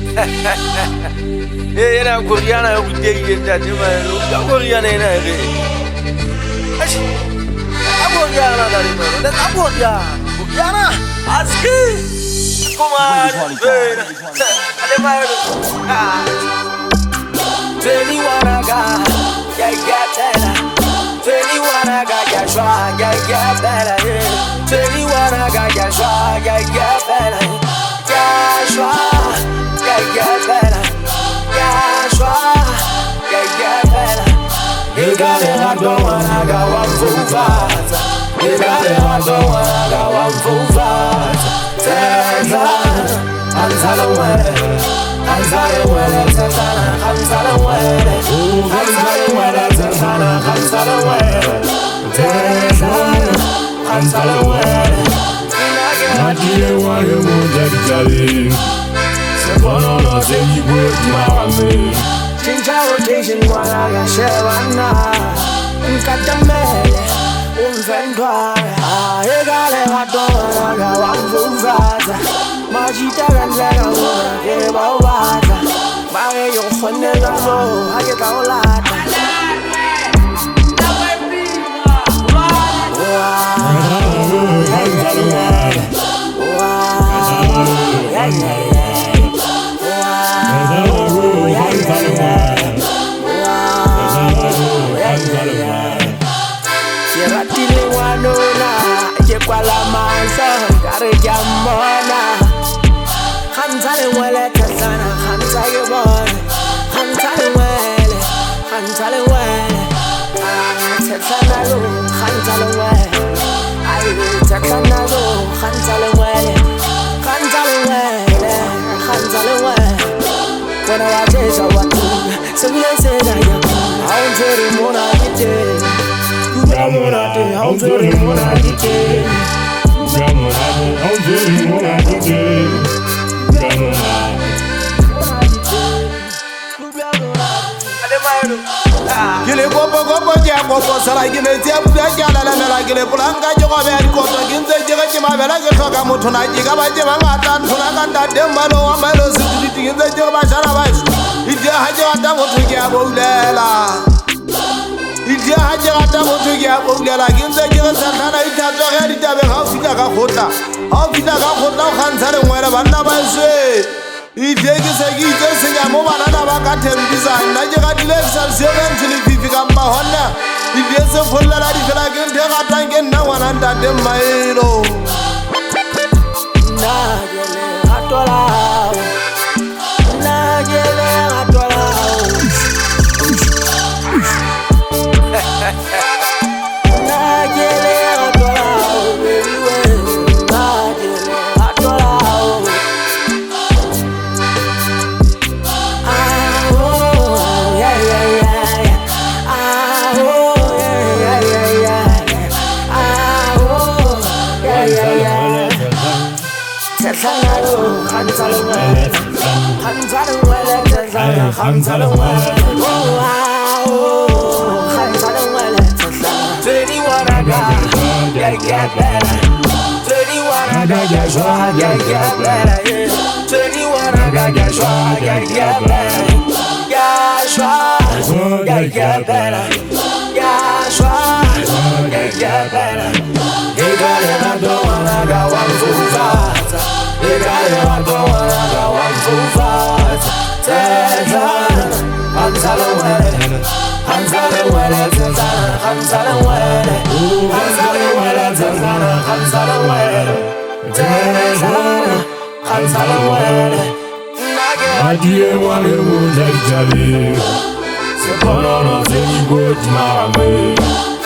Eh, na Koreana uteje tajima lo. Koreana na re. Ashi. Koreana dari mana? Dan Koreana. Aski. Kumar. Ada baru. Twenty wanaga, yeah better. 21 I got yeah better. 21 I got yeah better. Yeah better. Yeah better. You got it, I don't wanna go one full fast. You got it, I don't wanna go one full fast. I'm telling you. I'm sorry when it's a sana, I'm sorry when it's I'm sorry when it's a sana, I'm sorry when I'm sorry when I didn't want you to get jelly. Sepono no say you would marry. Change our rotation while I got Shavana. Got the man, Vendra. I got it, I don't want to go. Majita and Lega, yeah, Bawata. Buy your fun and go, I get all that. When I watch it, I want to. So we say that I'm very more than it. I'm very more than it. I'm very more than it. Gile gopo ja gopo sala gile tia bua jala la mela gile pulanga jogo be ko to ginze jega jima bela ge to ka muthu na jiga ba jima ngata thuna ka ndade malo wa malo security ginze jega ba shara ba ija haja ata muthu ke abolela ija haja ata muthu ke abolela ginze jega santana ita to ga ita be ha fika ka khotla o khantsale ngwela banna ba se Ijeki segite singamo banana bakathembisa nna ke ga dile sa seven tshilififi ka mahonna idese folla la di fela ke nte ga tanke nna ngwana ntate maelo na gele atola na gele atola na gele atola baby we na gele atola Get better. 21 I got get better. 21 I got get better. Get better. Get better. You got it, I don't wanna go one full fast. You got it, I don't wanna go one full fast. I'm telling you, I'm telling you, I'm telling you, I didn't want you to get jelly. Sepono no say you would marry.